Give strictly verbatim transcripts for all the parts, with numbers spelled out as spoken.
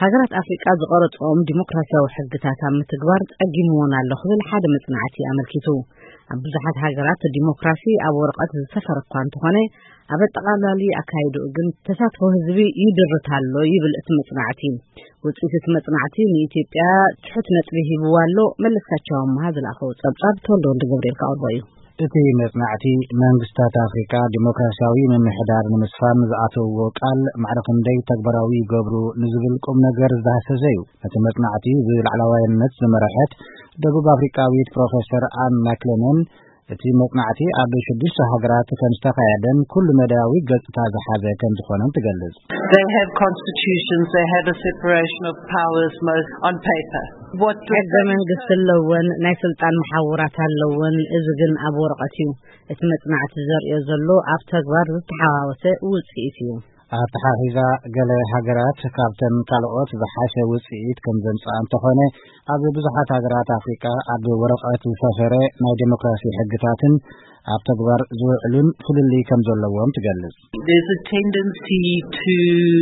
ሀገራት አፍሪካ ዝቀረጾም ዲሞክራሲያዊ ሕግታት ምትግባር ጸጊምዎን ኣሎ ክብል ሓደ መጽናዕቲ አመልኪቱ አብዛሓት ሀገራት ዲሞክራሲ ኣብ ወረቀት ዝሰፈረ እኳ እንተኾነ ኣብ አጠቃላሊ አካይዱ ግን ተሳትፎ ህዝቢ ይድርታሎ ይብል እቲ መጽናዕቲ ውጽኢት እቲ መጽናዕቲ ንኢትዮጵያ ትሑት ነጥቢ ሂብዋ ኣሎ መለስካቸው አማሃ ዝላኸው ጸብጻብ ተወልደ ወልደ ገብርኤል ካወልባዩ እቲ መጽናዕቲ መንግስታት አፍሪካ ዲሞክራሲያዊ ምምሕዳር ንምስፋን ዝኣተውዎ ቃል ማዕረፍንደይ ተግባራዊ ይገብሩ ንዝብል ቁም ነገር ዝዳሰሰ እዩ። እቲ መጽናዕቲ ብላዕለዋይነት ዝመረሐት ደቡብ አፍሪካዊት ፕሮፌሰር አን ማክሌነን እቲ መጽናዕቲ ኣብ ሽዱሽተ ሃገራት ከም ዝተካየደን ኩሉ መዳያዊ ገጽታ ዝሓዘ ከም ዝኾነን ትገልጽ። They have constitutions, they have a separation of powers most on paper. What ሕገ መንግስት ኣለወን ናይ ስልጣን መሓውራት ኣለወን እዚ ግን ኣብ ወረቀት እዩ። እቲ መጽናዕቲ ዘርእዮ ዘሎ ኣብ ተግባር ዝተሓዋወሰ ውጽኢት እዩ። ኣተሓሒዛ ገለ ሃገራት ካብተን ካልኦት ዝሓሸ ውጽኢት ከም ዘምጽአ እንተኾነ ኣብ ብዙሓት ሃገራት አፍሪካ ኣብ ወረቀት ዝሰፈረ ናይ ዲሞክራሲ ሕግታትን ኣብ ተግባር ዝውዕሉን ፍልልይ ከም ዘለዎም ትገልጽ። There's a tendency to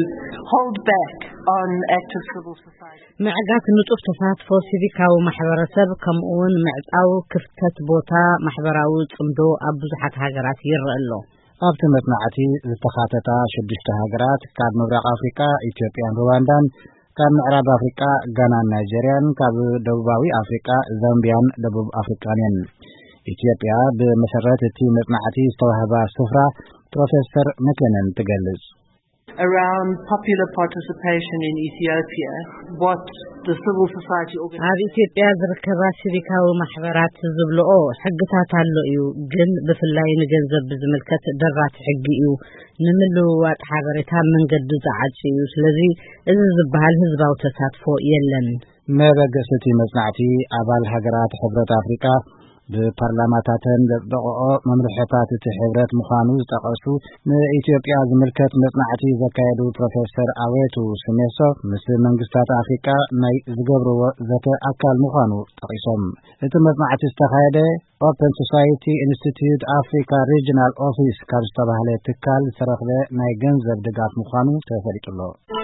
hold back on active civil society. ምዕጋት ንጡፍ ተሳትፎ ሲቪካዊ ማሕበረሰብ ከምኡውን ምዕጣው ክፍተት ቦታ ማሕበራዊ ጽምዶ ኣብ ብዙሓት ሃገራት ይረአ ኣሎ። ኣብቲ መጽናዕቲ ዝተኻተታ ሽዱሽተ ሃገራት ካብ ምብራቕ አፍሪካ ኢትዮጵያን ሩዋንዳን ካብ ምዕራብ አፍሪካ ጋናን ናይጄሪያን ካብ ደቡባዊ አፍሪካ ዛምቢያን ደቡብ አፍሪካን እየን። ኢትዮጵያ በመሰረት እቲ መጽናዕቲ ዝተዋህባ ስፍራ ፕሮፌሰር መክሌነን ትገልጽ። Around popular participation in Ethiopia, what the civil society organizations ኣብ ኢትዮጵያ ዝርከባ ሲቪካዊ ማሕበራት ዝብልኦ ሕግታት ኣሎ እዩ ግን ብፍላይ ንገንዘብ ዝምልከት ደራት ሕጊ እዩ ንምልውዋጥ ሓበሬታ መንገዲ ዝዓጭ እዩ ስለዚ እዚ ዝበሃል ህዝባዊ ተሳትፎ የለን። መበገስቲ መጽናዕቲ ኣባል ሃገራት ሕብረት አፍሪካ በፓርላማታተን ደቆኦ መምርሕታት እቲ ሕብረት ምዃኑ ዝጠቀሱ ንኢትዮጵያ ዝምልከት መጽናዕቲ ዘካየዱ ፕሮፌሰር አዌቱ ስሜሶ ምስ መንግስታት አፍሪካ ናይ ዝገብርዎ ዘተ አካል ምዃኑ ጠቂሶም እቲ መጽናዕቲ ዝተካየደ ኦፕን ሶሳይቲ ኢንስቲትዩት አፍሪካ ሪጅናል ኦፊስ ካብ ዝተባህለ ትካል ዝተረኽበ ናይ ገንዘብ ድጋፍ ምዃኑ ተፈሊጡሎ።